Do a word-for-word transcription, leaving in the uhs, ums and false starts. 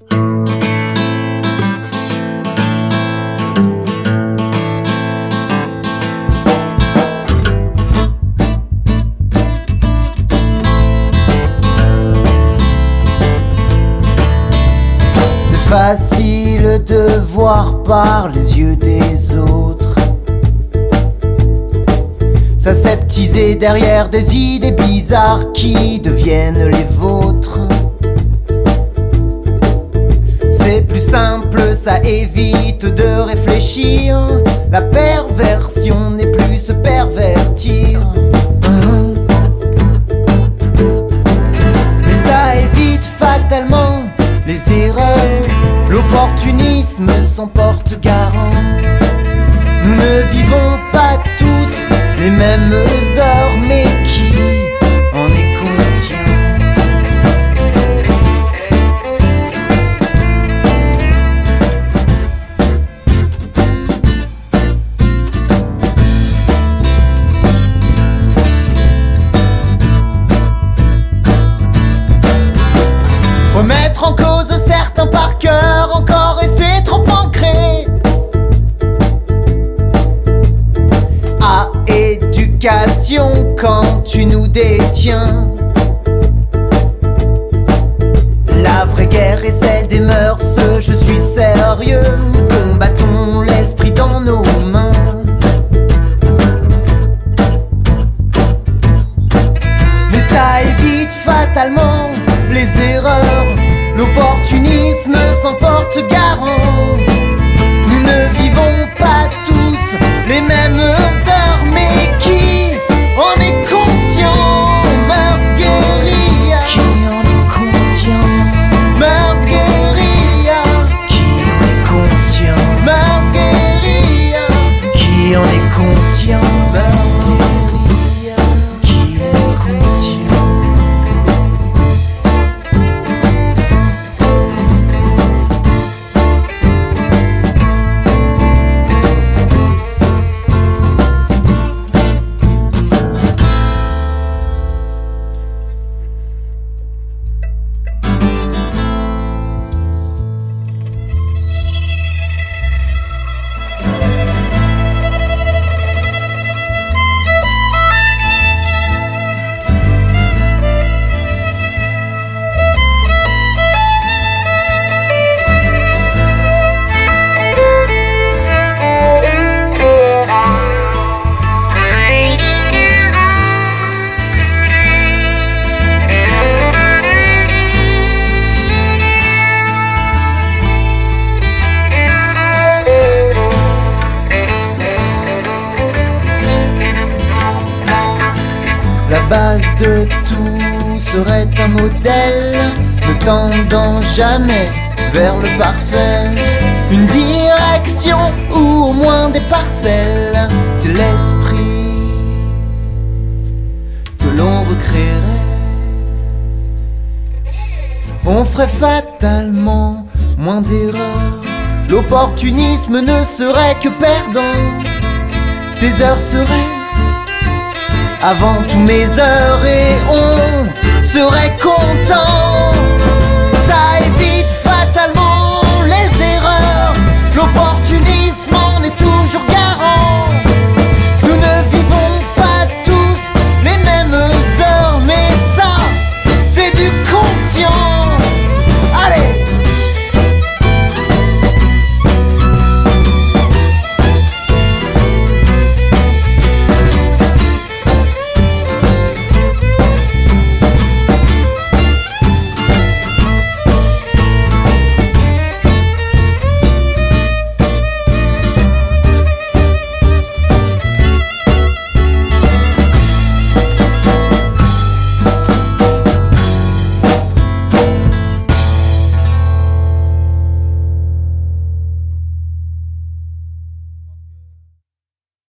Facile de voir par les yeux des autres s'aseptiser derrière des idées bizarres qui deviennent les vôtres. C'est plus simple, ça évite de réfléchir. La perversion n'est plus se pervertir. Mmh. Mais ça évite fatalement les erreurs. L'opportunisme s'emporte garant. Nous ne vivons pas tous les mêmes heures, mais qui en est conscient? Remettre en cause certains par cœur, encore rester trop ancré à éducation quand tu nous détiens. La vraie guerre est celle des mœurs, je suis sérieux. Combattons l'esprit dans nos mains. Mais ça évite fatalement les erreurs. L'opportunisme s'emporte garant. Nous ne vivons pas tous les mêmes heures, mais qui en est conscient? Mars guérilla. Qui en est conscient? Mars guérilla. Qui en est conscient? Mars guérilla. Qui en est conscient? Mars guérilla. Qui en est conscient? La base de tout serait un modèle, ne tendant jamais vers le parfait. Une direction ou au moins des parcelles, c'est l'esprit que l'on recréerait. On ferait fatalement moins d'erreurs. L'opportunisme ne serait que perdant. Tes heures seraient avant tous mes heures et on serait content.